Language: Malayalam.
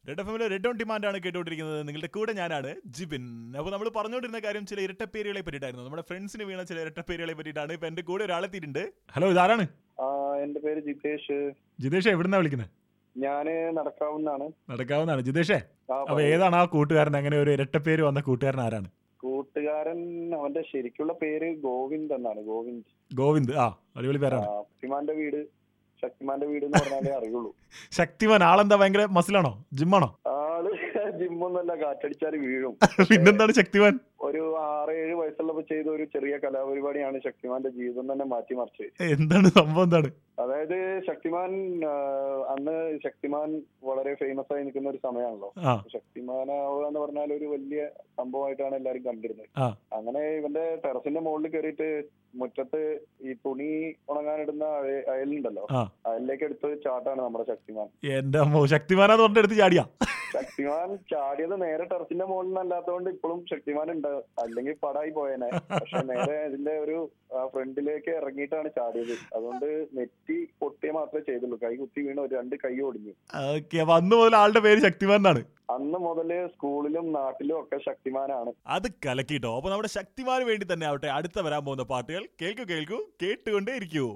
റെഡ് എഫ് എമ്മിലെ റെഡ് ഓൺ ഡിമാൻഡ് ആണ് കേട്ടുകൊണ്ടിരിക്കുന്നത്. നിങ്ങളുടെ കൂടെ ഞാനാണ് ജിബിൻ. അപ്പോൾ നമ്മൾ പറഞ്ഞുകൊണ്ടിരുന്ന കാര്യം ചില ഇരട്ടപ്പേരുകളെ പറ്റിയിട്ടായിരുന്നു. നമ്മുടെ ഫ്രണ്ട്സിന് വീണ ചില ഇരട്ടപ്പേരുകളെ പറ്റിയിട്ടാണ്. ഇപ്പൊ എന്റെ കൂടെ ഒരാളെത്തിയിട്ടുണ്ട്. ഹലോ, ഇതാരാണ്? എന്റെ പേര് ജിതേഷ്. ജിതേഷ് എവിടുന്നാ വിളിക്കുന്നത്? ഞാന് നടക്കാവുന്നതാണ്. ജിതേഷേ, അപ്പൊ ഏതാണ് ആ കൂട്ടുകാരൻ? അങ്ങനെ ഒരു ഇരട്ടപ്പേര് വന്ന കൂട്ടുകാരൻ ആരാണ്? കൂട്ടുകാരൻ അവന്റെ ശരിക്കുള്ള പേര് ഗോവിന്ദ് എന്നാണ്. ഗോവിന്ദ്. ആ, അടിപൊളി പേരാണ്. ശക്തിമാന്റെ വീട് എന്ന് പറഞ്ഞാലേ അറിയുള്ളൂ. ശക്തിമാൻ ആളെന്താ ഭയങ്കര മസിലാണോ? ജിമ്മാണോ? ആള് ജിമ്മൊന്നല്ല, കാറ്റടിച്ചാൽ വീഴും. പിന്നെന്താണ് ശക്തിമാൻ? ഒരു 6-7 വയസ്സുള്ളപ്പോ ചെയ്ത ഒരു ചെറിയ കലാപരിപാടിയാണ് ശക്തിമാന്റെ ജീവിതം തന്നെ മാറ്റിമറിച്ചത്. എന്താണ് സംഭവം? എന്താണ്? അതായത് അന്ന് ശക്തിമാൻ വളരെ ഫേമസ് ആയി നിൽക്കുന്ന ഒരു സമയമാണല്ലോ. ശക്തിമാനാവുക എന്ന് പറഞ്ഞാൽ ഒരു വലിയ സംഭവമായിട്ടാണ് എല്ലാരും കണ്ടിരുന്നത്. അങ്ങനെ ഇവന്റെ ടെറസിന്റെ മുകളിൽ കയറിയിട്ട് മുറ്റത്ത് ഈ തുണി ഉണങ്ങാനിടുന്ന അയലുണ്ടല്ലോ, അയലിലേക്ക് എടുത്ത് ചാട്ടാണ് നമ്മുടെ ശക്തിമാൻ. എന്റെ ശക്തിമാനാന്ന് പറഞ്ഞിട്ട് എടുത്ത് ചാടിയാ? ശക്തിമാൻ ചാടിയത് നേരെ ടെറസിന്റെ മുകളിൽ നിന്നല്ലാത്തതുകൊണ്ട് ഇപ്പോഴും ശക്തിമാൻ ഉണ്ട്, അല്ലെങ്കിൽ പടായി പോയേനെ. പക്ഷെ നേരെ ഇതിന്റെ ഒരു ഫ്രണ്ടിലേക്ക് ഇറങ്ങിയിട്ടാണ് ചാടിയത്. അതുകൊണ്ട് നെറ്റി പൊട്ടിയ മാത്രമേ ചെയ്തുള്ളൂ, കൈ കുത്തി വീണ് 2 കൈ ഒടിഞ്ഞു. അന്ന് മുതൽ ആളുടെ പേര് ശക്തിമാൻ എന്നാണ്. അന്ന് മുതല് സ്കൂളിലും നാട്ടിലും ഒക്കെ ശക്തിമാനാണ്. അത് കലക്കിട്ടോ. അപ്പൊ നമ്മുടെ ശക്തിമാന് വേണ്ടി തന്നെ ആവട്ടെ അടുത്ത വരാൻ പോകുന്ന പാട്ടുകൾ. കേൾക്കൂ കേട്ടുകൊണ്ടേ ഇരിക്കൂ.